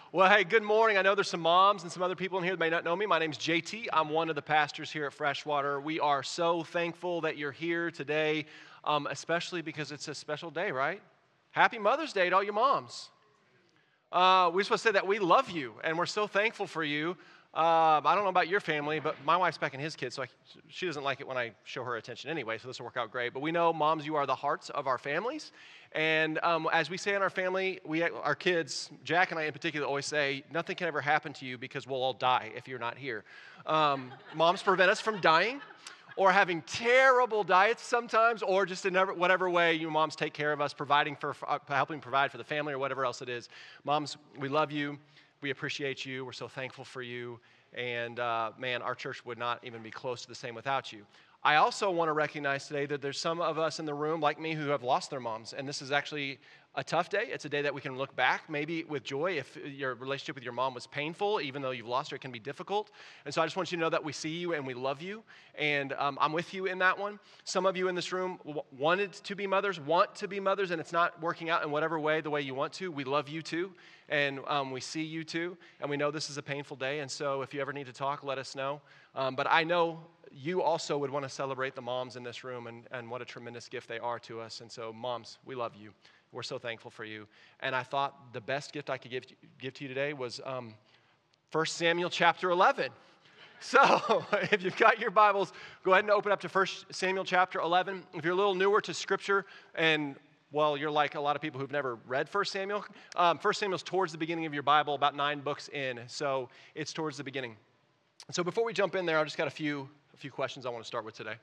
Well, hey, good morning. I know there's some moms and some other people in here that may not know me. My name's JT. I'm one of the pastors here at Freshwater. We are so thankful that you're here today, especially because it's a special day, right? Happy Mother's Day to all your moms. We're supposed to say that we love you, and we're so thankful for you. I don't know about your family, but my wife's packing his kids, so she doesn't like it when I show her attention anyway, so this will work out great. But we know, moms, you are the hearts of our families. And as we say in our family, our kids, Jack and I in particular, always say, nothing can ever happen to you because we'll all die if you're not here. Moms prevent us from dying or having terrible diets sometimes, or just in whatever way you moms take care of us, helping provide for the family or whatever else it is. Moms, we love you. We appreciate you. We're so thankful for you. And man, our church would not even be close to the same without you. I also want to recognize today that there's some of us in the room, like me, who have lost their moms. And this is actually a tough day. It's a day that we can look back maybe with joy. If your relationship with your mom was painful, even though you've lost her, it can be difficult. And so I just want you to know that we see you and we love you. And I'm with you in that one. Some of you in this room want to be mothers, and it's not working out in whatever way, the way you want to. We love you too. And we see you too. And we know this is a painful day. And so if you ever need to talk, let us know. But I know you also would want to celebrate the moms in this room and what a tremendous gift they are to us. And so moms, we love you. We're so thankful for you. And I thought the best gift I could give to you today was 1 Samuel chapter 11. So if you've got your Bibles, go ahead and open up to 1 Samuel chapter 11. If you're a little newer to Scripture and well, you're like a lot of people who've never read 1 Samuel. 1 Samuel's towards the beginning of your Bible, about 9 books in. So it's towards the beginning. So before we jump in there, I've just got a few questions I want to start with today.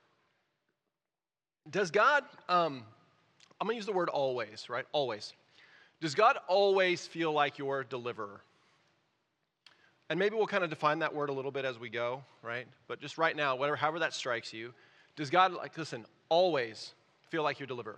Does God, I'm going to use the word always, right? Always. Does God always feel like your deliverer? And maybe we'll kind of define that word a little bit as we go, right? But just right now, however that strikes you, does God, always feel like your deliverer?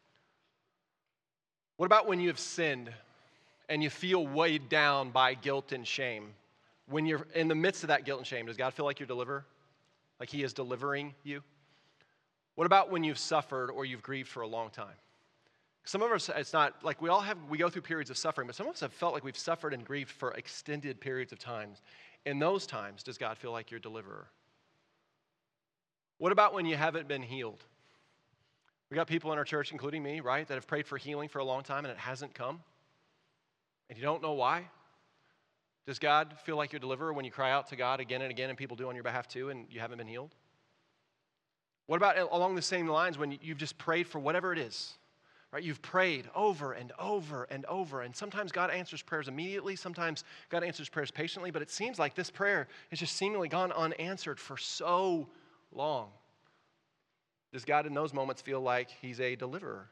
What about when you have sinned and you feel weighed down by guilt and shame? When you're in the midst of that guilt and shame, does God feel like your deliverer? Like he is delivering you? What about when you've suffered or you've grieved for a long time? Some of us, it's not like we go through periods of suffering, but some of us have felt like we've suffered and grieved for extended periods of time. In those times, does God feel like your deliverer? What about when you haven't been healed? We got people in our church, including me, right, that have prayed for healing for a long time and it hasn't come. And you don't know why. Does God feel like your deliverer when you cry out to God again and again and people do on your behalf too and you haven't been healed? What about along the same lines when you've just prayed for whatever it is, right? You've prayed over and over and over, and sometimes God answers prayers immediately, sometimes God answers prayers patiently, but it seems like this prayer has just seemingly gone unanswered for so long. Does God in those moments feel like he's a deliverer?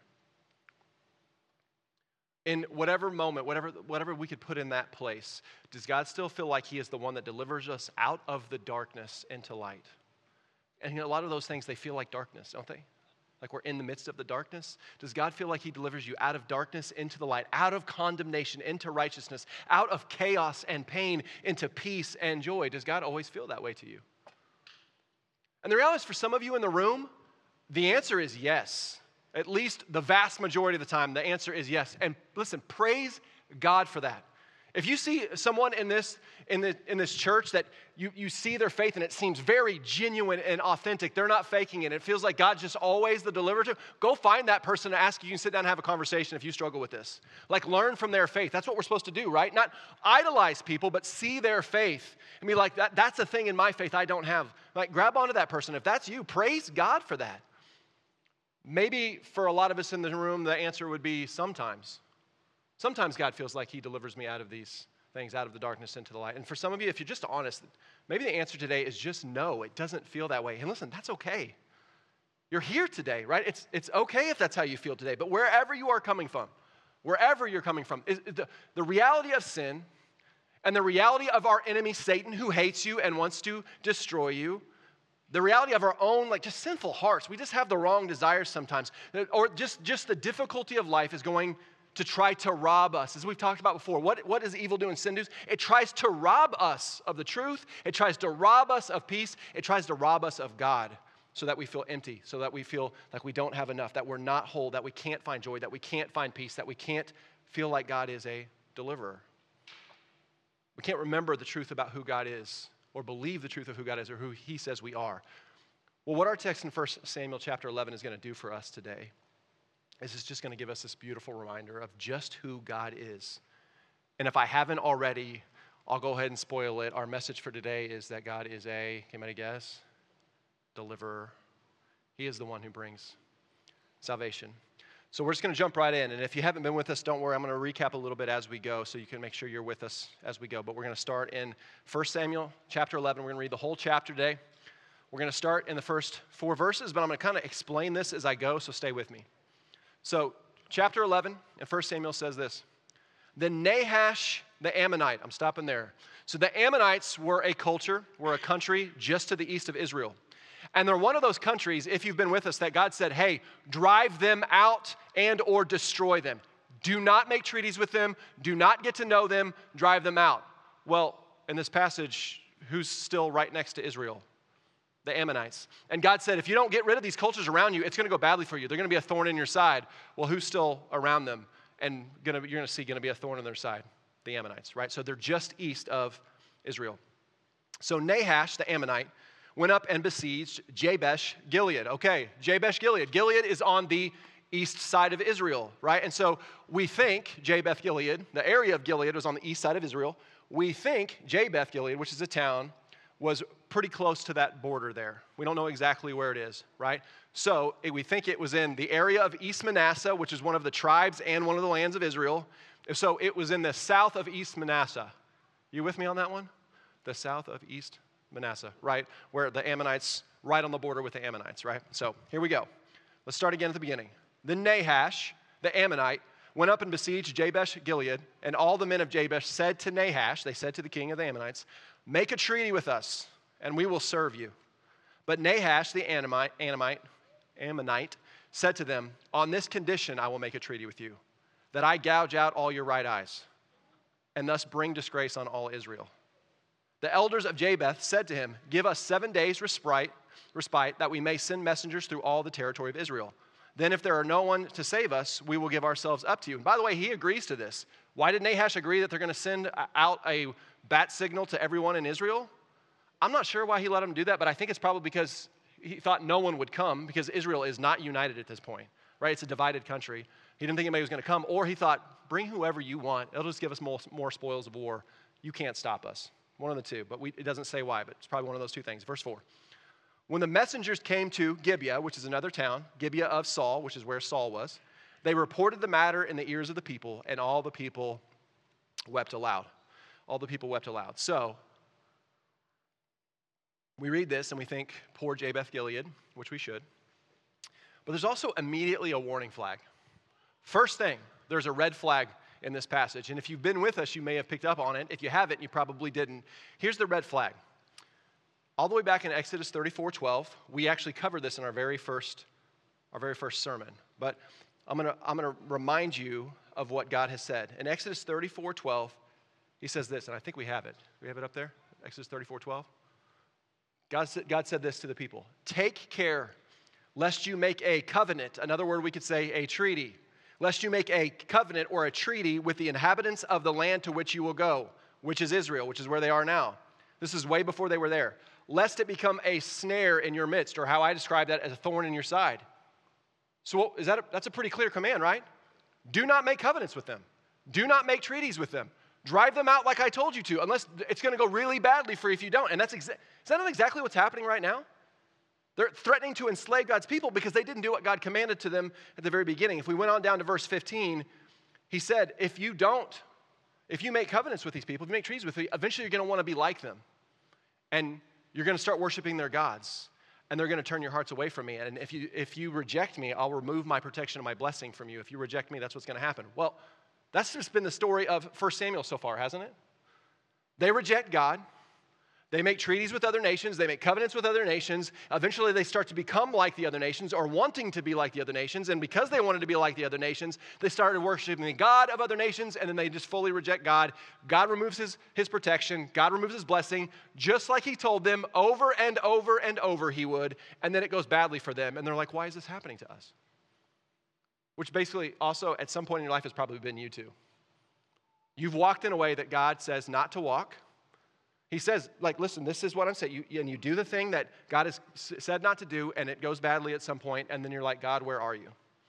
In whatever moment, whatever we could put in that place, does God still feel like he is the one that delivers us out of the darkness into light? And a lot of those things, they feel like darkness, don't they? Like we're in the midst of the darkness. Does God feel like he delivers you out of darkness into the light, out of condemnation into righteousness, out of chaos and pain into peace and joy? Does God always feel that way to you? And the reality is, for some of you in the room, the answer is yes. At least the vast majority of the time, the answer is yes. And listen, praise God for that. If you see someone in this church that you see their faith and it seems very genuine and authentic, they're not faking it, it feels like God's just always the deliverer, go find that person and ask. You can sit down and have a conversation if you struggle with this. Like, learn from their faith. That's what we're supposed to do, right? Not idolize people, but see their faith and be like, that's a thing in my faith I don't have. Like, grab onto that person. If that's you, praise God for that. Maybe for a lot of us in the room, the answer would be sometimes. Sometimes God feels like he delivers me out of these things, out of the darkness into the light. And for some of you, if you're just honest, maybe the answer today is just no, it doesn't feel that way. And listen, that's okay. You're here today, right? It's okay if that's how you feel today. But wherever you're coming from, is the reality of sin and the reality of our enemy, Satan, who hates you and wants to destroy you, the reality of our own, just sinful hearts. We just have the wrong desires sometimes. Or just the difficulty of life is going to try to rob us. As we've talked about before, what does evil do and sin do? It tries to rob us of the truth. It tries to rob us of peace. It tries to rob us of God so that we feel empty, so that we feel like we don't have enough, that we're not whole, that we can't find joy, that we can't find peace, that we can't feel like God is a deliverer. We can't remember the truth about who God is or believe the truth of who God is or who he says we are. Well, what our text in 1 Samuel chapter 11 is going to do for us today is it's just going to give us this beautiful reminder of just who God is. And if I haven't already, I'll go ahead and spoil it. Our message for today is that God is can anybody guess? Deliverer. He is the one who brings salvation. So we're just going to jump right in. And if you haven't been with us, don't worry. I'm going to recap a little bit as we go so you can make sure you're with us as we go. But we're going to start in 1 Samuel chapter 11. We're going to read the whole chapter today. We're going to start in the first 4 verses, but I'm going to kind of explain this as I go, so stay with me. So chapter 11 in 1 Samuel says this. Then Nahash the Ammonite, I'm stopping there. So the Ammonites were a country just to the east of Israel. And they're one of those countries, if you've been with us, that God said, hey, drive them out and or destroy them. Do not make treaties with them. Do not get to know them. Drive them out. Well, in this passage, who's still right next to Israel? The Ammonites. And God said, if you don't get rid of these cultures around you, it's going to go badly for you. They're going to be a thorn in your side. Well, who's still around them? And you're going to see going to be a thorn in their side? The Ammonites, right? So they're just east of Israel. So Nahash, the Ammonite, went up and besieged Jabesh Gilead. Okay, Jabesh Gilead. Gilead is on the east side of Israel, right? And so we think Jabesh Gilead, the area of Gilead was on the east side of Israel. We think Jabesh Gilead, which is a town, was pretty close to that border there. We don't know exactly where it is, right? So we think it was in the area of East Manasseh, which is one of the tribes and one of the lands of Israel. So it was in the south of East Manasseh. You with me on that one? The south of East Manasseh, right? Where the Ammonites, right on the border with the Ammonites, right? So here we go. Let's start again at the beginning. Then Nahash, the Ammonite, went up and besieged Jabesh Gilead, and all the men of Jabesh said to Nahash, they said to the king of the Ammonites, make a treaty with us, and we will serve you. But Nahash, the Ammonite, said to them, on this condition I will make a treaty with you, that I gouge out all your right eyes, and thus bring disgrace on all Israel. The elders of Jabesh said to him, give us 7 days respite, that we may send messengers through all the territory of Israel. Then if there are no one to save us, we will give ourselves up to you. And by the way, he agrees to this. Why did Nahash agree that they're going to send out a bat signal to everyone in Israel? I'm not sure why he let them do that, but I think it's probably because he thought no one would come because Israel is not united at this point, right? It's a divided country. He didn't think anybody was going to come, or he thought, bring whoever you want. It'll just give us more spoils of war. You can't stop us. One of the two, but it doesn't say why, but it's probably one of those two things. Verse 4. When the messengers came to Gibeah, which is another town, Gibeah of Saul, which is where Saul was, they reported the matter in the ears of the people, and all the people wept aloud. All the people wept aloud. So, we read this and we think, poor Jabesh Gilead, which we should. But there's also immediately a warning flag. First thing, there's a red flag in this passage. And if you've been with us, you may have picked up on it. If you haven't, you probably didn't. Here's the red flag. All the way back in Exodus 34:12, we actually covered this in our very first sermon. But I'm gonna remind you of what God has said. In Exodus 34:12, he says this, and I think we have it. We have it up there? Exodus 34:12. God said this to the people. Take care lest you make a covenant. Another word we could say a treaty. Lest you make a covenant or a treaty with the inhabitants of the land to which you will go, which is Israel, which is where they are now. This is way before they were there. Lest it become a snare in your midst, or how I describe that as a thorn in your side. So that's a pretty clear command, right? Do not make covenants with them. Do not make treaties with them. Drive them out like I told you to, unless it's going to go really badly for you if you don't. And is that not exactly what's happening right now? They're threatening to enslave God's people because they didn't do what God commanded to them at the very beginning. If we went on down to verse 15, he said, if you make covenants with these people, if you make treaties with them, eventually you're going to want to be like them. And you're going to start worshiping their gods. And they're going to turn your hearts away from me. And if you reject me, I'll remove my protection and my blessing from you. If you reject me, that's what's going to happen. Well, that's just been the story of 1 Samuel so far, hasn't it? They reject God. They make treaties with other nations. They make covenants with other nations. Eventually, they start to become like the other nations or wanting to be like the other nations. And because they wanted to be like the other nations, they started worshiping the God of other nations, and then they just fully reject God. God removes his protection. God removes his blessing, just like he told them over and over and over he would. And then it goes badly for them. And they're like, why is this happening to us? Which basically also at some point in your life has probably been you too. You've walked in a way that God says not to walk. He says, like, listen, this is what I'm saying. And you do the thing that God has said not to do, and it goes badly at some point, and then you're like, God, where are you?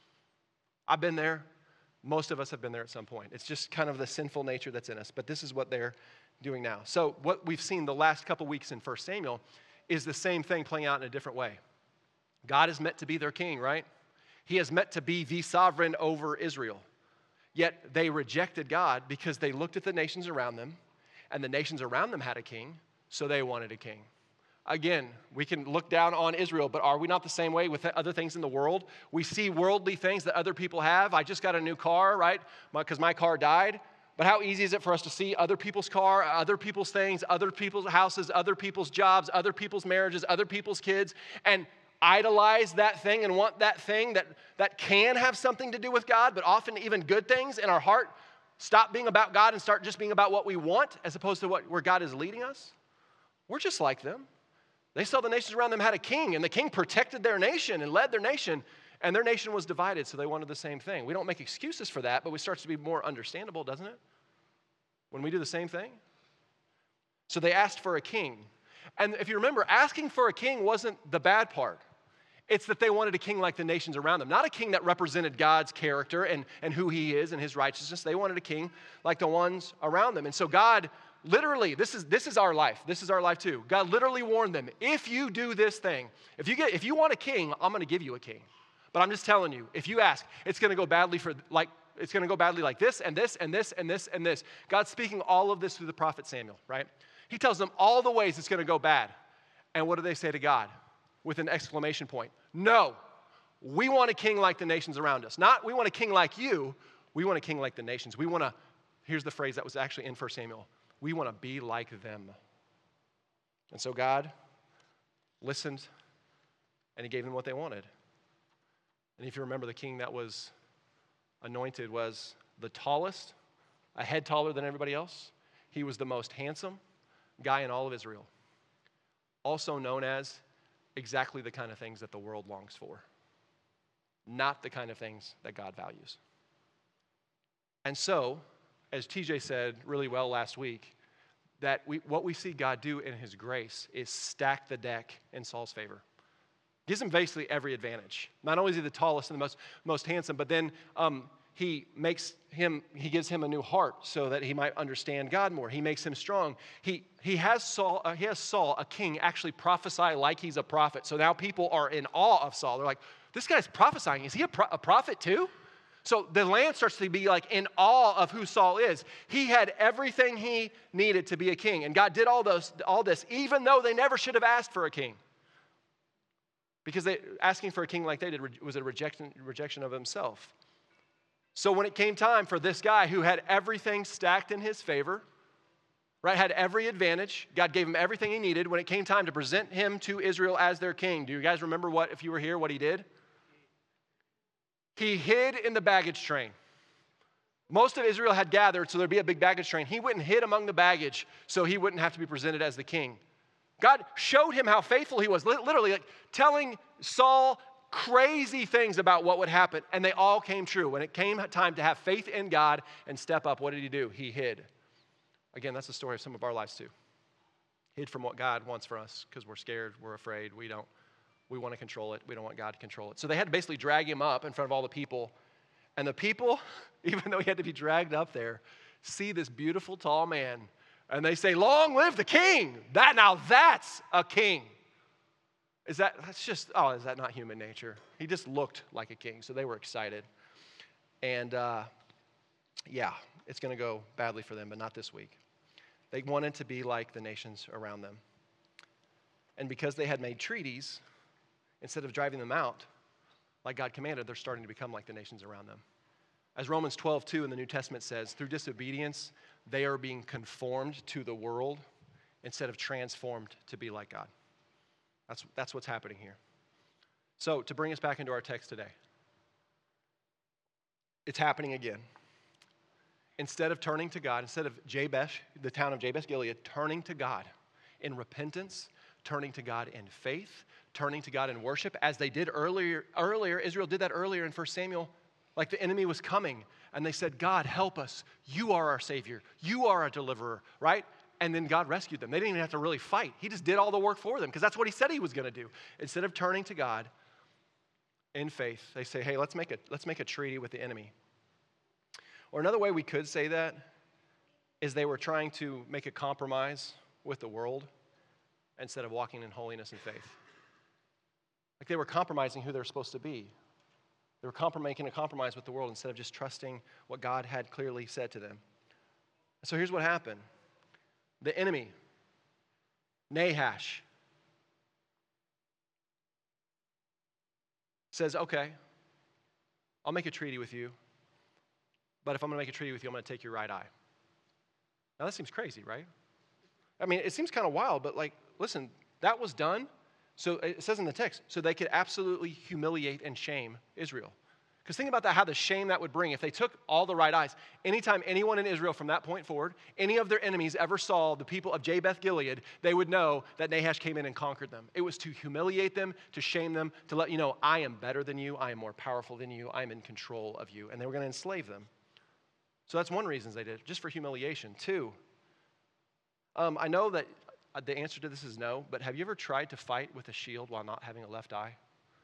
I've been there. Most of us have been there at some point. It's just kind of the sinful nature that's in us. But this is what they're doing now. So what we've seen the last couple weeks in 1 Samuel is the same thing playing out in a different way. God is meant to be their king, right? He is meant to be the sovereign over Israel. Yet they rejected God because they looked at the nations around them, and the nations around them had a king, so they wanted a king. Again, we can look down on Israel, but are we not the same way with other things in the world? We see worldly things that other people have. I just got a new car, right? Because my car died. But how easy is it for us to see other people's car, other people's things, other people's houses, other people's jobs, other people's marriages, other people's kids, and idolize that thing and want that thing that can have something to do with God, but often even good things in our heart stop being about God and start just being about what we want as opposed to where God is leading us? We're just like them. They saw the nations around them had a king, and the king protected their nation and led their nation, and their nation was divided, so they wanted the same thing. We don't make excuses for that, but it starts to be more understandable, doesn't it? When we do the same thing. So they asked for a king. And if you remember, asking for a king wasn't the bad part. It's that they wanted a king like the nations around them. Not a king that represented God's character and who he is and his righteousness. They wanted a king like the ones around them. And so God literally, this is our life. This is our life too. God literally warned them, if you do this thing, if you want a king, I'm going to give you a king. But I'm just telling you, if you ask, it's going to go badly like this and this and this and this and this. God's speaking all of this through the prophet Samuel, right? He tells them all the ways it's going to go bad. And what do they say to God? With an exclamation point. No, we want a king like the nations around us. Not we want a king like you, we want a king like the nations. We want to, here's the phrase that was actually in 1 Samuel. We want to be like them. And so God listened and he gave them what they wanted. And if you remember, the king that was anointed was the tallest, a head taller than everybody else. He was the most handsome guy in all of Israel. Also known as exactly the kind of things that the world longs for, not the kind of things that God values. And so, as TJ said really well last week, that what we see God do in his grace is stack the deck in Saul's favor. Gives him basically every advantage. Not only is he the tallest and the most handsome, but then he gives him a new heart so that he might understand God more. He makes him strong. He has Saul, a king, actually prophesy like he's a prophet. So now people are in awe of Saul. They're like, this guy's prophesying. Is he a prophet too? So the land starts to be like in awe of who Saul is. He had everything he needed to be a king. And God did all this, even though they never should have asked for a king. Because asking for a king like they did was a rejection of himself. So when it came time for this guy who had everything stacked in his favor, right, had every advantage, God gave him everything he needed. When it came time to present him to Israel as their king, do you guys remember if you were here, what he did? He hid in the baggage train. Most of Israel had gathered, so there'd be a big baggage train. He went and hid among the baggage so he wouldn't have to be presented as the king. God showed him how faithful he was, literally like telling Saul crazy things about what would happen, and they all came true. When it came time to have faith in God and step up, what did he do? He hid. Again, that's the story of some of our lives too. Hid from what God wants for us because we're scared, we're afraid, we want to control it. We don't want God to control it. So they had to basically drag him up in front of all the people. And the people, even though he had to be dragged up there, see this beautiful tall man. And they say, long live the king. That's a king. Is that not human nature? He just looked like a king. So they were excited. And it's going to go badly for them, but not this week. They wanted to be like the nations around them. And because they had made treaties, instead of driving them out, like God commanded, they're starting to become like the nations around them. As Romans 12:2 in the New Testament says, through disobedience, they are being conformed to the world instead of transformed to be like God. That's what's happening here. So to bring us back into our text today, it's happening again. Instead of turning to God, instead of Jabesh, the town of Jabesh Gilead, turning to God in repentance, turning to God in faith, turning to God in worship, as they did earlier. Israel did that earlier in 1 Samuel Like the enemy was coming, and they said, God, help us. You are our Savior. You are our deliverer, right? And then God rescued them. They didn't even have to really fight. He just did all the work for them because that's what he said he was going to do. Instead of turning to God in faith, they say, hey, let's make a treaty with the enemy. Or another way we could say that is they were trying to make a compromise with the world instead of walking in holiness and faith. Like they were compromising who they're supposed to be. They were making a compromise with the world instead of just trusting what God had clearly said to them. So here's what happened. The enemy, Nahash, says, okay, I'll make a treaty with you, but if I'm going to make a treaty with you, I'm going to take your right eye. Now that seems crazy, right? I mean, it seems kind of wild, but like, listen, that was done. So it says in the text, so they could absolutely humiliate and shame Israel. Because think about that, how the shame that would bring. If they took all the right eyes, anytime anyone in Israel from that point forward, any of their enemies ever saw the people of Jabesh Gilead, they would know that Nahash came in and conquered them. It was to humiliate them, to shame them, to let you know, I am better than you, I am more powerful than you, I am in control of you. And they were going to enslave them. So that's one reason they did it, just for humiliation. Two, I know that the answer to this is no, but have you ever tried to fight with a shield while not having a left eye?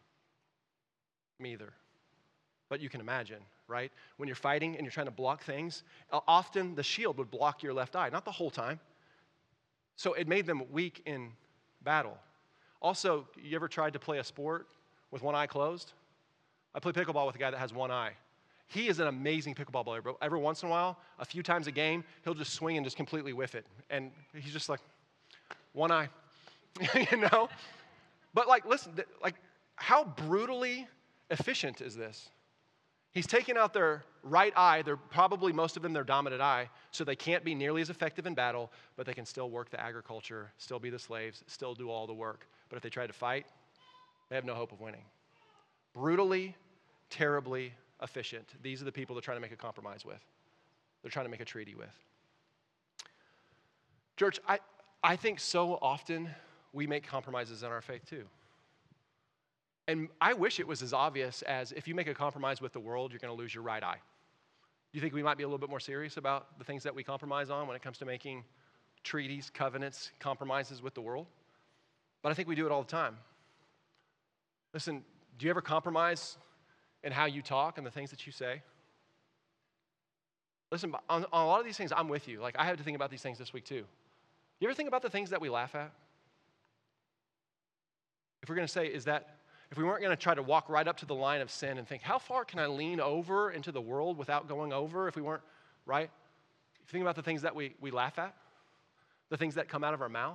Me either. But you can imagine, right? When you're fighting and you're trying to block things, often the shield would block your left eye, not the whole time. So it made them weak in battle. Also, you ever tried to play a sport with one eye closed? I play pickleball with a guy that has one eye. He is an amazing pickleball player, but every once in a while, a few times a game, he'll just swing and just completely whiff it. And he's just like, one eye, you know? But like, listen, like, how brutally efficient is this? He's taken out their right eye, they're probably most of them their dominant eye, so they can't be nearly as effective in battle, but they can still work the agriculture, still be the slaves, still do all the work. But if they try to fight, they have no hope of winning. Brutally, terribly efficient. These are the people they're trying to make a compromise with. They're trying to make a treaty with. Church, I think so often we make compromises in our faith too. And I wish it was as obvious as if you make a compromise with the world, you're going to lose your right eye. Do you think we might be a little bit more serious about the things that we compromise on when it comes to making treaties, covenants, compromises with the world? But I think we do it all the time. Listen, do you ever compromise in how you talk and the things that you say? Listen, on a lot of these things, I'm with you. Like, I had to think about these things this week too. You ever think about the things that we laugh at? If we're going to say, if we weren't going to try to walk right up to the line of sin and think, how far can I lean over into the world without going over if we weren't, right? If you think about the things that we laugh at, the things that come out of our mouth.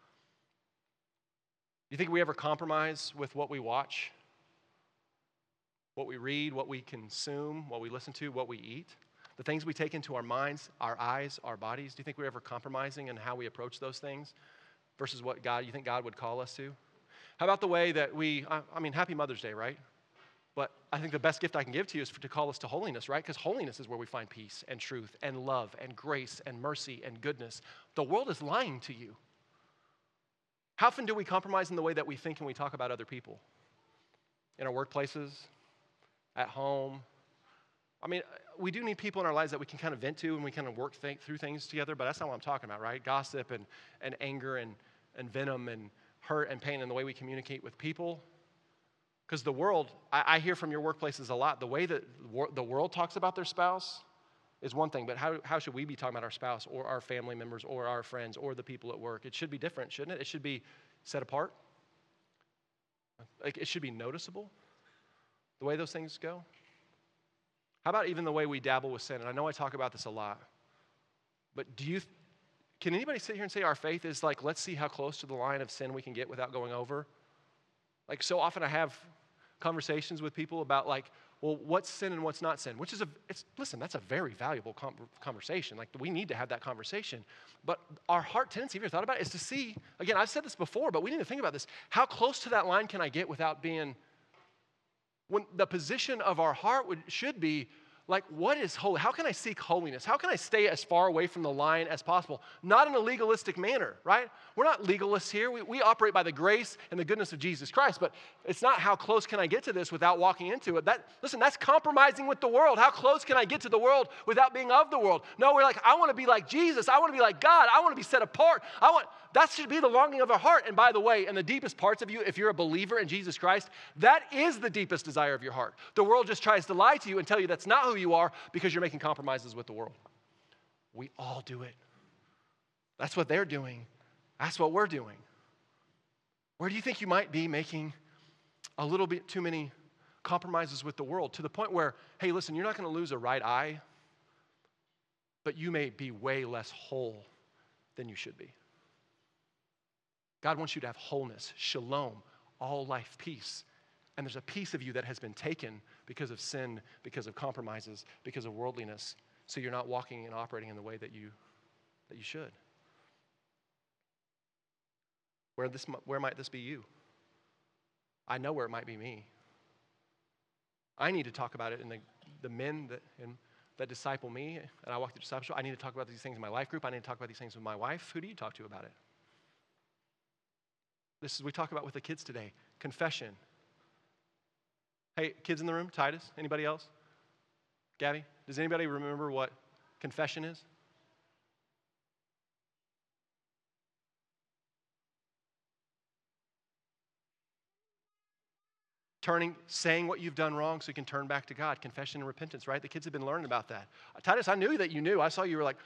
You think we ever compromise with what we watch, what we read, what we consume, what we listen to, what we eat? The things we take into our minds, our eyes, our bodies. Do you think we're ever compromising in how we approach those things versus what you think God would call us to? How about the way that happy Mother's Day, right? But I think the best gift I can give to you is to call us to holiness, right? Because holiness is where we find peace and truth and love and grace and mercy and goodness. The world is lying to you. How often do we compromise in the way that we think and we talk about other people? In our workplaces, at home. I mean, we do need people in our lives that we can kind of vent to and we kind of work through things together, but that's not what I'm talking about, right? Gossip and anger and venom and hurt and pain in the way we communicate with people. Because the world, I hear from your workplaces a lot, the way that the world talks about their spouse is one thing, but how should we be talking about our spouse or our family members or our friends or the people at work? It should be different, shouldn't it? It should be set apart. Like, it should be noticeable, the way those things go. How about even the way we dabble with sin? And I know I talk about this a lot, but can anybody sit here and say our faith is like, let's see how close to the line of sin we can get without going over? Like, so often I have conversations with people about like, well, what's sin and what's not sin? Which is listen, that's a very valuable conversation. Like, we need to have that conversation. But our heart tendency, have you ever thought about it, is to see, again, I've said this before, but we need to think about this. How close to that line can I get without being, when the position of our heart should be, like, what is holy? How can I seek holiness? How can I stay as far away from the line as possible? Not in a legalistic manner, right? We're not legalists here. We operate by the grace and the goodness of Jesus Christ, but it's not how close can I get to this without walking into it. Listen, that's compromising with the world. How close can I get to the world without being of the world? No, we're like, I want to be like Jesus. I want to be like God. I want to be set apart. That should be the longing of our heart. And by the way, in the deepest parts of you, if you're a believer in Jesus Christ, that is the deepest desire of your heart. The world just tries to lie to you and tell you that's not who you are because you're making compromises with the world. We all do it. That's what they're doing. That's what we're doing. Where do you think you might be making a little bit too many compromises with the world to the point where, hey, listen, you're not going to lose a right eye, but you may be way less whole than you should be. God wants you to have wholeness, shalom, all life peace. And there's a piece of you that has been taken because of sin, because of compromises, because of worldliness. So you're not walking and operating in the way that you should. Where might this be you? I know where it might be me. I need to talk about it in the men that disciple me, and I walk through discipleship. I need to talk about these things in my life group. I need to talk about these things with my wife. Who do you talk to about it? We talk about with the kids today, confession. Hey, kids in the room, Titus, anybody else? Gabby, does anybody remember what confession is? Saying what you've done wrong so you can turn back to God. Confession and repentance, right? The kids have been learning about that. Titus, I knew that you knew. I saw you were like,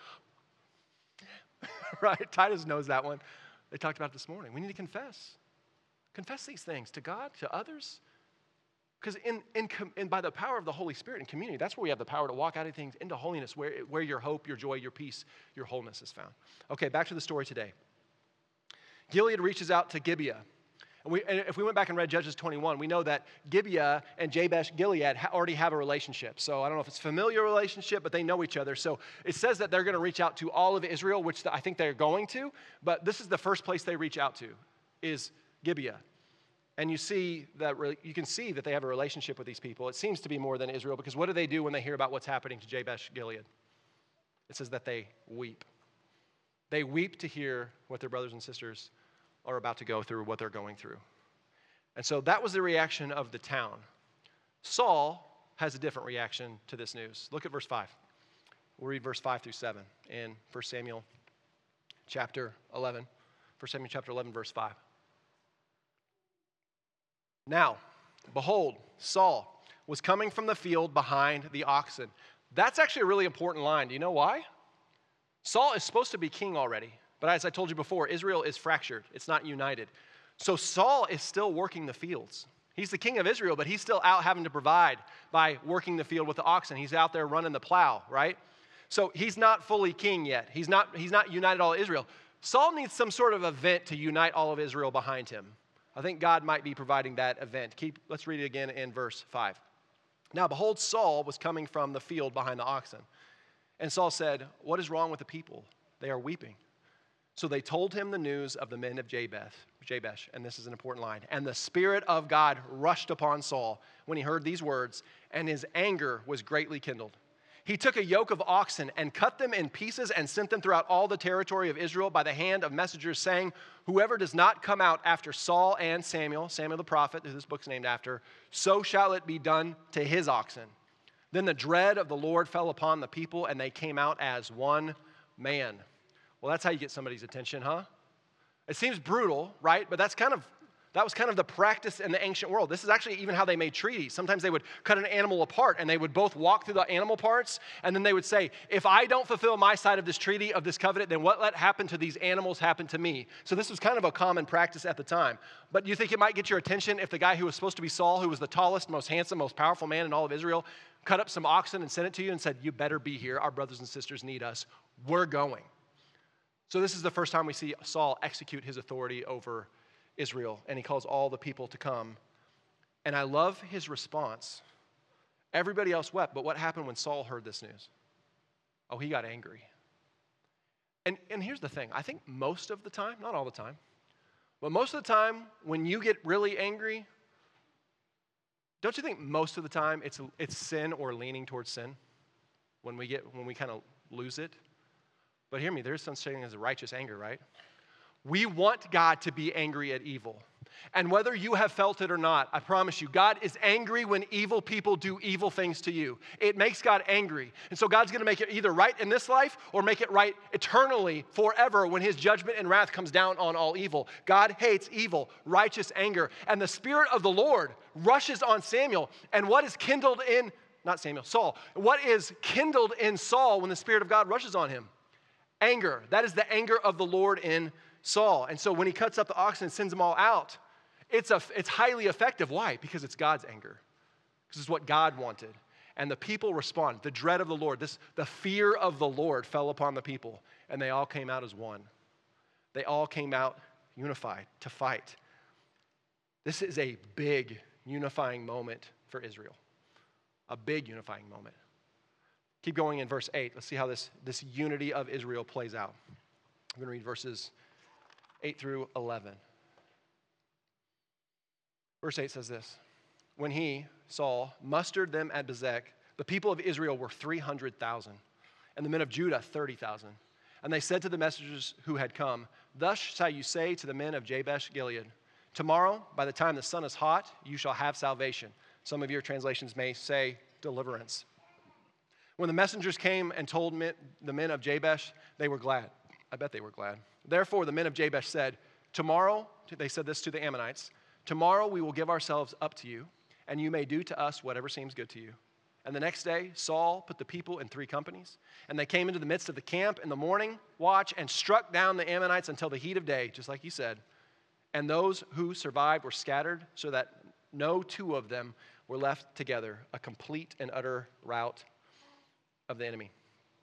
right? Titus knows that one. They talked about it this morning. We need to confess. Confess these things to God, to others. Because by the power of the Holy Spirit in community, that's where we have the power to walk out of things into holiness, where your hope, your joy, your peace, your wholeness is found. Okay, back to the story today. Gilead reaches out to Gibeah. And if we went back and read Judges 21, we know that Gibeah and Jabesh Gilead already have a relationship. So I don't know if it's a familiar relationship, but they know each other. So it says that they're going to reach out to all of Israel, which I think they're going to. But this is the first place they reach out to, is Gibeah. And you can see that they have a relationship with these people. It seems to be more than Israel, because what do they do when they hear about what's happening to Jabesh Gilead? It says that they weep. They weep to hear what their brothers and sisters are about to go through, what they're going through. And so that was the reaction of the town. Saul has a different reaction to this news. Look at verse 5. We'll read verse 5 through 7 in 1 Samuel chapter 11. 1 Samuel chapter 11, verse 5. Now, behold, Saul was coming from the field behind the oxen. That's actually a really important line. Do you know why? Saul is supposed to be king already. But as I told you before, Israel is fractured. It's not united. So Saul is still working the fields. He's the king of Israel, but he's still out having to provide by working the field with the oxen. He's out there running the plow, right? So he's not fully king yet. He's not united all of Israel. Saul needs some sort of event to unite all of Israel behind him. I think God might be providing that event. Let's read it again in verse 5. Now, behold, Saul was coming from the field behind the oxen. And Saul said, "What is wrong with the people? They are weeping." So they told him the news of the men of Jabesh, and this is an important line. And the Spirit of God rushed upon Saul when he heard these words, and his anger was greatly kindled. He took a yoke of oxen and cut them in pieces and sent them throughout all the territory of Israel by the hand of messengers, saying, "Whoever does not come out after Saul and Samuel the prophet, who this book's named after, so shall it be done to his oxen." Then the dread of the Lord fell upon the people, and they came out as one man. Well, that's how you get somebody's attention, huh? It seems brutal, right? But that was kind of the practice in the ancient world. This is actually even how they made treaties. Sometimes they would cut an animal apart, and they would both walk through the animal parts, and then they would say, if I don't fulfill my side of this treaty, of this covenant, then what let happen to these animals happen to me. So this was kind of a common practice at the time. But do you think it might get your attention if the guy who was supposed to be Saul, who was the tallest, most handsome, most powerful man in all of Israel, cut up some oxen and sent it to you and said, you better be here. Our brothers and sisters need us. We're going. So this is the first time we see Saul execute his authority over Israel, and he calls all the people to come. And I love his response. Everybody else wept, but what happened when Saul heard this news? Oh, he got angry. And here's the thing. I think most of the time, not all the time, but most of the time when you get really angry, don't you think most of the time it's sin or leaning towards sin? when we kind of lose it. But hear me, there's such thing as a righteous anger, right? We want God to be angry at evil. And whether you have felt it or not, I promise you, God is angry when evil people do evil things to you. It makes God angry. And so God's going to make it either right in this life or make it right eternally, forever, when his judgment and wrath comes down on all evil. God hates evil, righteous anger. And the Spirit of the Lord rushes on Samuel. And what is kindled in, not Samuel, Saul. What is kindled in Saul when the Spirit of God rushes on him? Anger. That is the anger of the Lord in Saul. And so when he cuts up the oxen and sends them all out, it's highly effective. Why? Because it's God's anger. Because it's what God wanted. And the people respond. The dread of the Lord, the fear of the Lord fell upon the people. And they all came out as one. They all came out unified to fight. This is a big unifying moment for Israel. A big unifying moment. Keep going in verse 8. Let's see how this unity of Israel plays out. I'm going to read verses 8 through 11. Verse 8 says this. When he, Saul, mustered them at Bezek, the people of Israel were 300,000, and the men of Judah 30,000. And they said to the messengers who had come, thus shall you say to the men of Jabesh Gilead, tomorrow, by the time the sun is hot, you shall have salvation. Some of your translations may say deliverance. When the messengers came and told the men of Jabesh, they were glad. I bet they were glad. Therefore, the men of Jabesh said, tomorrow, they said this to the Ammonites, tomorrow we will give ourselves up to you, and you may do to us whatever seems good to you. And the next day, Saul put the people in 3 companies, and they came into the midst of the camp in the morning watch and struck down the Ammonites until the heat of day, just like he said. And those who survived were scattered so that no 2 of them were left together, a complete and utter rout of the enemy.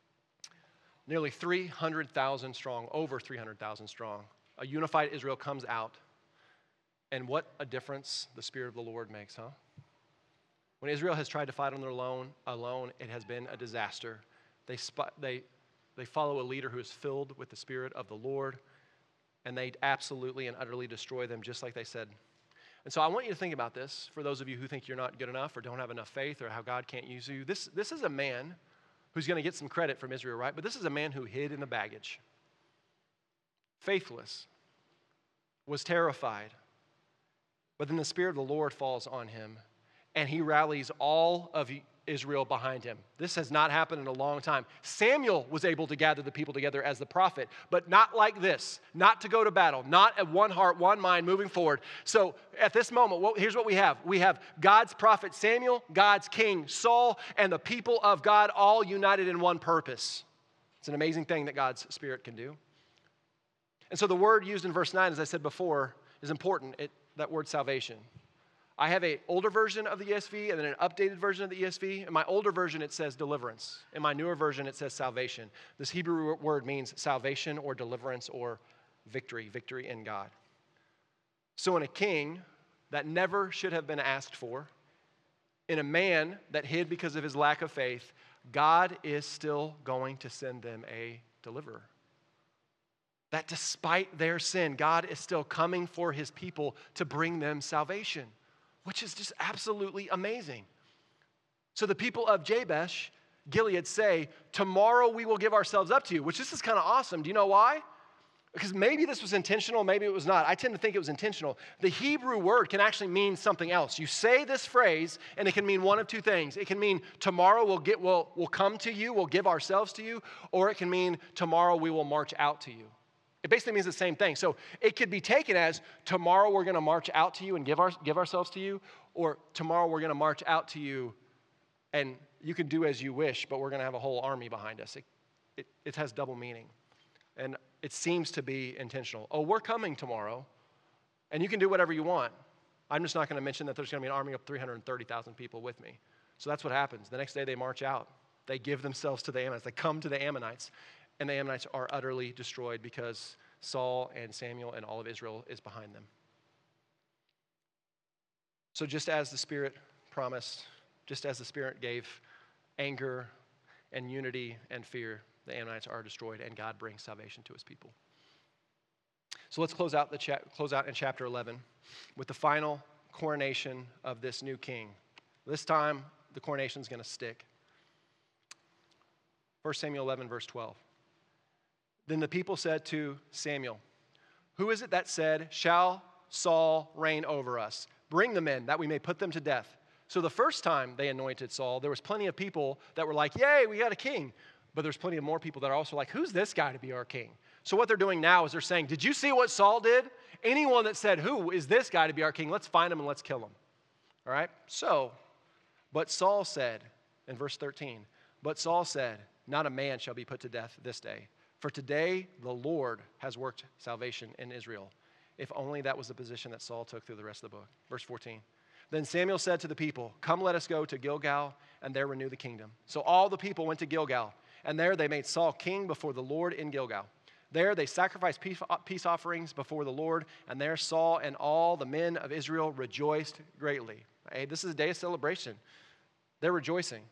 Nearly 300,000 strong, over 300,000 strong. A unified Israel comes out. And what a difference the Spirit of the Lord makes, huh? When Israel has tried to fight on their alone, it has been a disaster. They follow a leader who is filled with the Spirit of the Lord, and they absolutely and utterly destroy them, just like they said. And so I want you to think about this, for those of you who think you're not good enough or don't have enough faith or how God can't use you. This is a man who's going to get some credit from Israel, right? But this is a man who hid in the baggage. Faithless. Was terrified. But then the Spirit of the Lord falls on him, and he rallies all of Israel behind him. This has not happened in a long time. Samuel was able to gather the people together as the prophet, but not like this, not to go to battle, not at one heart, one mind moving forward. So at this moment, here's what we have. We have God's prophet Samuel, God's king Saul, and the people of God all united in one purpose. It's an amazing thing that God's Spirit can do. And so the word used in verse 9, as I said before, is important. That word salvation. I have an older version of the ESV and then an updated version of the ESV. In my older version, it says deliverance. In my newer version, it says salvation. This Hebrew word means salvation or deliverance or victory in God. So in a king that never should have been asked for, in a man that hid because of his lack of faith, God is still going to send them a deliverer. That despite their sin, God is still coming for his people to bring them salvation, which is just absolutely amazing. So the people of Jabesh Gilead say, tomorrow we will give ourselves up to you, which this is kind of awesome. Do you know why? Because maybe this was intentional, maybe it was not. I tend to think it was intentional. The Hebrew word can actually mean something else. You say this phrase, and it can mean one of 2 things. It can mean tomorrow we'll come to you, we'll give ourselves to you, or it can mean tomorrow we will march out to you. It basically means the same thing. So it could be taken as tomorrow we're going to march out to you and give ourselves to you, or tomorrow we're going to march out to you and you can do as you wish, but we're going to have a whole army behind us. It has double meaning. And it seems to be intentional. Oh, we're coming tomorrow, and you can do whatever you want. I'm just not going to mention that there's going to be an army of 330,000 people with me. So that's what happens. The next day they march out. They give themselves to the Ammonites. They come to the Ammonites. And the Ammonites are utterly destroyed because Saul and Samuel and all of Israel is behind them. So just as the Spirit promised, just as the Spirit gave anger and unity and fear, the Ammonites are destroyed and God brings salvation to his people. So let's close out in chapter 11 with the final coronation of this new king. This time, the coronation is going to stick. 1 Samuel 11, verse 12. Then the people said to Samuel, "Who is it that said, 'Shall Saul reign over us?' Bring them in, that we may put them to death." So the first time they anointed Saul, there was plenty of people that were like, "Yay, we got a king." But there's plenty of more people that are also like, "Who's this guy to be our king?" So what they're doing now is they're saying, "Did you see what Saul did? Anyone that said, 'Who is this guy to be our king?' Let's find him and let's kill him." All right? So, but Saul said, in verse 13, "But Saul said, 'Not a man shall be put to death this day. For today the Lord has worked salvation in Israel.' If only that was the position that Saul took through the rest of the book." Verse 14. Then Samuel said to the people, "Come, let us go to Gilgal and there renew the kingdom." So all the people went to Gilgal, and there they made Saul king before the Lord in Gilgal. There they sacrificed peace offerings before the Lord, and there Saul and all the men of Israel rejoiced greatly. Hey, this is a day of celebration. They're rejoicing.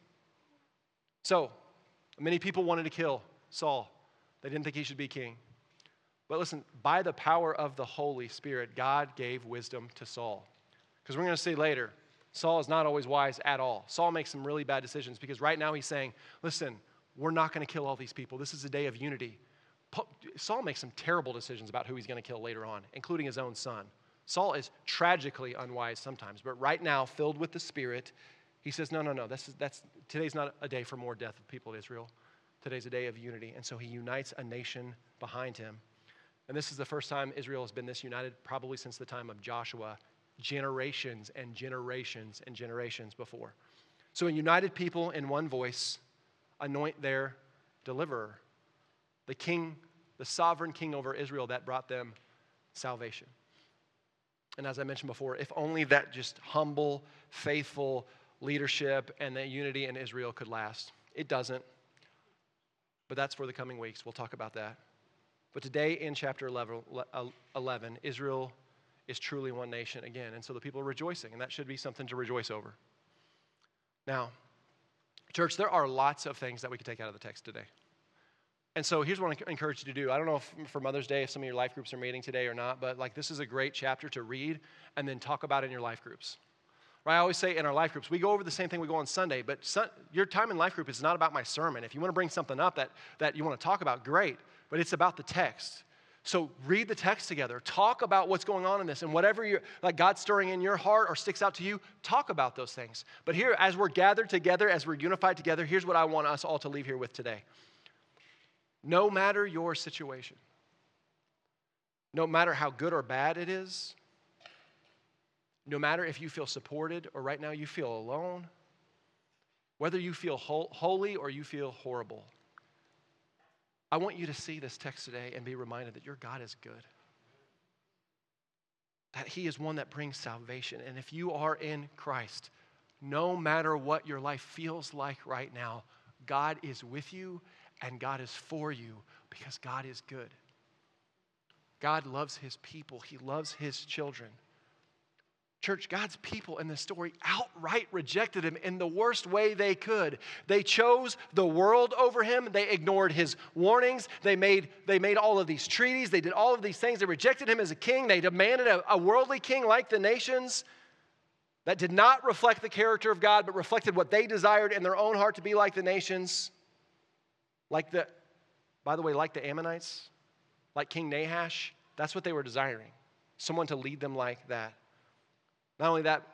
So, many people wanted to kill Saul. They didn't think he should be king. But listen, by the power of the Holy Spirit, God gave wisdom to Saul. Because we're going to see later, Saul is not always wise at all. Saul makes some really bad decisions because right now he's saying, "Listen, we're not going to kill all these people. This is a day of unity." Saul makes some terrible decisions about who he's going to kill later on, including his own son. Saul is tragically unwise sometimes, but right now, filled with the Spirit, he says, no, today's not a day for more death of people of Israel. Today's a day of unity. And so he unites a nation behind him. And this is the first time Israel has been this united probably since the time of Joshua, generations and generations and generations before. So a united people in one voice anoint their deliverer, the king, the sovereign king over Israel that brought them salvation. And as I mentioned before, if only that just humble, faithful leadership and the unity in Israel could last. It doesn't. But that's for the coming weeks. We'll talk about that. But today in chapter 11, Israel is truly one nation again. And so the people are rejoicing, and that should be something to rejoice over. Now, church, there are lots of things that we could take out of the text today. And so here's what I encourage you to do. I don't know if for Mother's Day, if some of your life groups are meeting today or not, but like this is a great chapter to read and then talk about in your life groups. Right? I always say in our life groups, we go over the same thing we go on Sunday, but your time in life group is not about my sermon. If you want to bring something up that you want to talk about, great, but it's about the text. So read the text together. Talk about what's going on in this, and whatever you're, like God's stirring in your heart or sticks out to you, talk about those things. But here, as we're gathered together, as we're unified together, here's what I want us all to leave here with today. No matter your situation, no matter how good or bad it is, no matter if you feel supported or right now you feel alone, whether you feel holy or you feel horrible, I want you to see this text today and be reminded that your God is good. That He is one that brings salvation. And if you are in Christ, no matter what your life feels like right now, God is with you and God is for you because God is good. God loves His people. He loves His children. Church, God's people in this story outright rejected Him in the worst way they could. They chose the world over Him. They ignored His warnings. They made all of these treaties. They did all of these things. They rejected Him as a king. They demanded a worldly king like the nations that did not reflect the character of God, but reflected what they desired in their own heart to be like the nations. By the way, like the Ammonites, like King Nahash, that's what they were desiring. Someone to lead them like that. Not only that,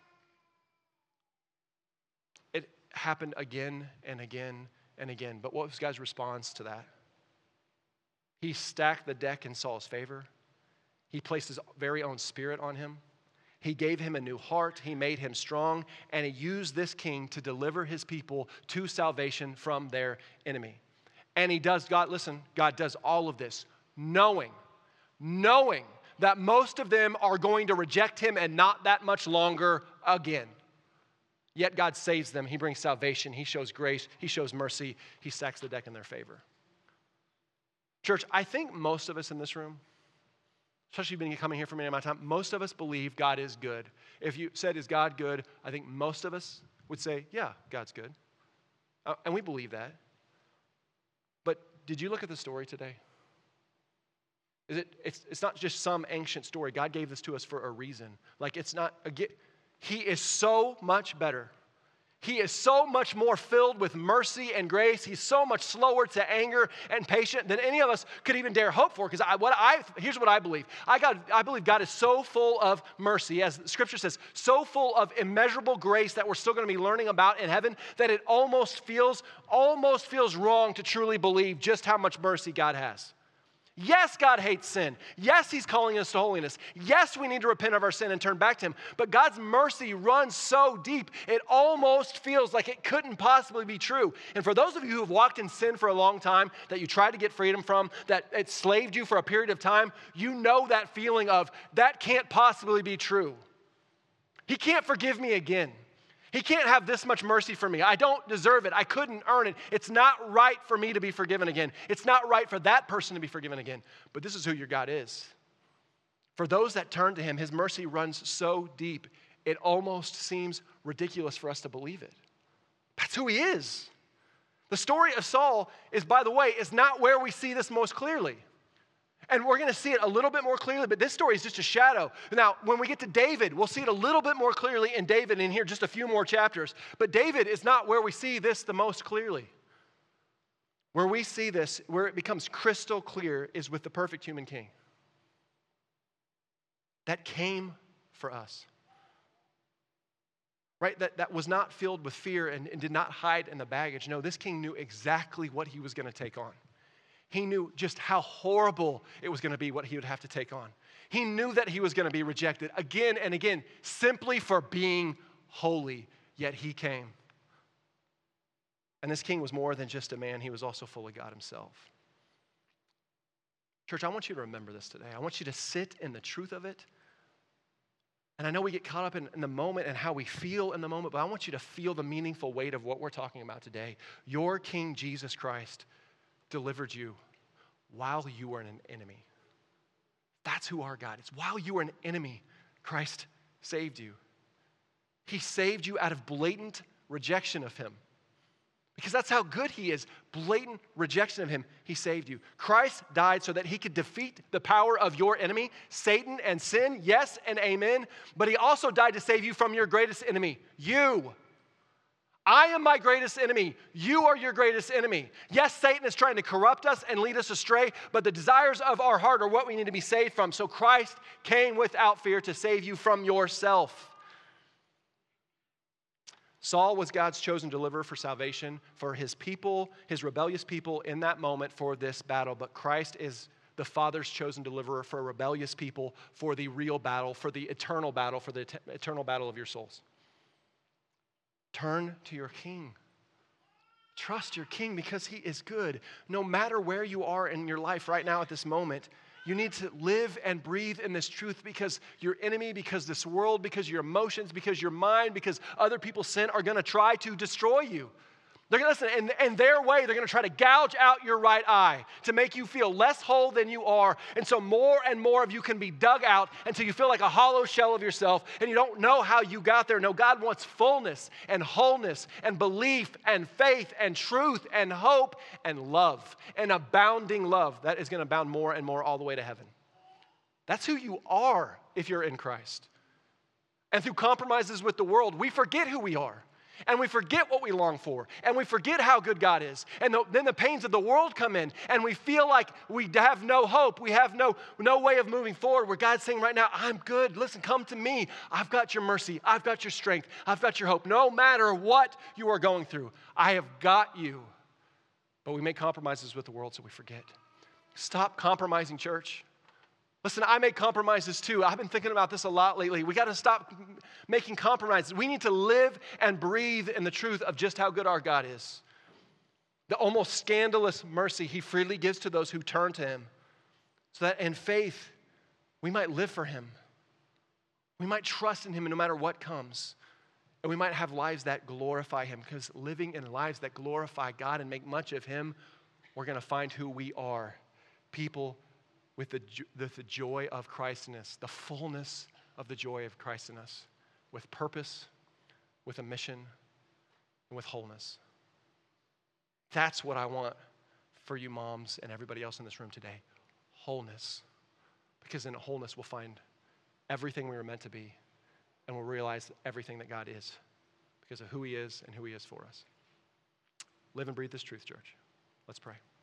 it happened again and again and again. But what was God's response to that? He stacked the deck in Saul's favor. He placed His very own Spirit on him. He gave him a new heart. He made him strong. And He used this king to deliver His people to salvation from their enemy. And God does all of this knowing that most of them are going to reject Him and not that much longer again. Yet God saves them. He brings salvation. He shows grace. He shows mercy. He stacks the deck in their favor. Church, I think most of us in this room, especially been coming here for many amount of time, most of us believe God is good. If you said, is God good? I think most of us would say, yeah, God's good. And we believe that. But did you look at the story today? It's not just some ancient story. God gave this to us for a reason. He is so much better. He is so much more filled with mercy and grace. He's so much slower to anger and patient than any of us could even dare hope for. Because here's what I believe. I believe God is so full of mercy, as Scripture says, so full of immeasurable grace that we're still going to be learning about in heaven, that it almost feels wrong to truly believe just how much mercy God has. Yes, God hates sin. Yes, He's calling us to holiness. Yes, we need to repent of our sin and turn back to Him. But God's mercy runs so deep, it almost feels like it couldn't possibly be true. And for those of you who have walked in sin for a long time, that you tried to get freedom from, that it slaved you for a period of time, you know that feeling of, that can't possibly be true. He can't forgive me again. He can't have this much mercy for me. I don't deserve it. I couldn't earn it. It's not right for me to be forgiven again. It's not right for that person to be forgiven again. But this is who your God is. For those that turn to Him, His mercy runs so deep, it almost seems ridiculous for us to believe it. That's who He is. The story of Saul is, by the way, is not where we see this most clearly. And we're going to see it a little bit more clearly, but this story is just a shadow. Now, when we get to David, we'll see it a little bit more clearly in David in here, just a few more chapters. But David is not where we see this the most clearly. Where we see this, where it becomes crystal clear, is with the perfect human king. That came for us. Right? That was not filled with fear and did not hide in the baggage. No, this king knew exactly what he was going to take on. He knew just how horrible it was going to be what he would have to take on. He knew that he was going to be rejected again and again simply for being holy, yet he came. And this king was more than just a man. He was also full of God Himself. Church, I want you to remember this today. I want you to sit in the truth of it. And I know we get caught up in the moment and how we feel in the moment, but I want you to feel the meaningful weight of what we're talking about today. Your King Jesus Christ delivered you while you were an enemy. That's who our God is. While you were an enemy, Christ saved you. He saved you out of blatant rejection of Him. Because that's how good He is. Blatant rejection of Him, He saved you. Christ died so that He could defeat the power of your enemy, Satan and sin, yes and amen. But He also died to save you from your greatest enemy, you. I am my greatest enemy. You are your greatest enemy. Yes, Satan is trying to corrupt us and lead us astray, but the desires of our heart are what we need to be saved from. So Christ came without fear to save you from yourself. Saul was God's chosen deliverer for salvation for His people, His rebellious people in that moment for this battle. But Christ is the Father's chosen deliverer for rebellious people for the real battle, for the eternal battle of your souls. Turn to your King. Trust your King because He is good. No matter where you are in your life right now at this moment, you need to live and breathe in this truth because your enemy, because this world, because your emotions, because your mind, because other people's sin are going to try to destroy you. They're going to listen, in their way, they're going to try to gouge out your right eye to make you feel less whole than you are. And so more and more of you can be dug out until you feel like a hollow shell of yourself and you don't know how you got there. No, God wants fullness and wholeness and belief and faith and truth and hope and love and abounding love that is going to abound more and more all the way to heaven. That's who you are if you're in Christ. And through compromises with the world, we forget who we are. And we forget what we long for. And we forget how good God is. And then the pains of the world come in. And we feel like we have no hope. We have no way of moving forward. Where God's saying right now, I'm good. Listen, come to me. I've got your mercy. I've got your strength. I've got your hope. No matter what you are going through, I have got you. But we make compromises with the world so we forget. Stop compromising, church. Listen, I make compromises too. I've been thinking about this a lot lately. We got to stop making compromises. We need to live and breathe in the truth of just how good our God is. The almost scandalous mercy He freely gives to those who turn to Him, so that in faith we might live for Him. We might trust in Him no matter what comes. And we might have lives that glorify Him, because living in lives that glorify God and make much of Him, we're going to find who we are. People with the joy of Christ in us, the fullness of the joy of Christ in us, with purpose, with a mission, and with wholeness. That's what I want for you moms and everybody else in this room today. Wholeness. Because in wholeness we'll find everything we were meant to be, and we'll realize everything that God is, because of who he is and who he is for us. Live and breathe this truth, church. Let's pray.